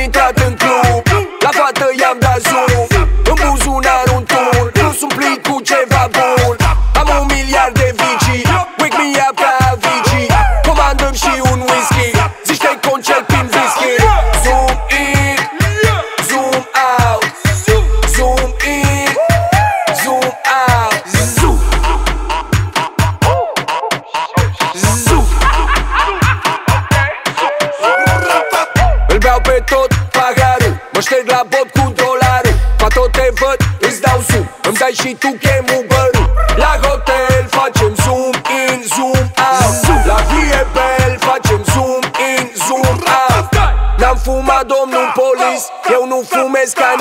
intrat în club, la fată i-am dat zoom, în buzunar un turn, plus umplit cu ceva bun. Am 1 miliard de vicii, wake me up ca Avicii. Comandăm și un whisky, zici că-i concert prin whisky. Zoom in, zoom out, zoom in, zoom out. Zoom, zoom. Îl beau pe tot paharul, mă șterg la bot cu dolarul. Fa tot te văd, îți dau zoom, îmi dai și tu chemul bărul. La hotel facem zoom in, zoom out. La Viebel facem zoom in, zoom out. N-am fumat domnul polis, eu nu fumez ca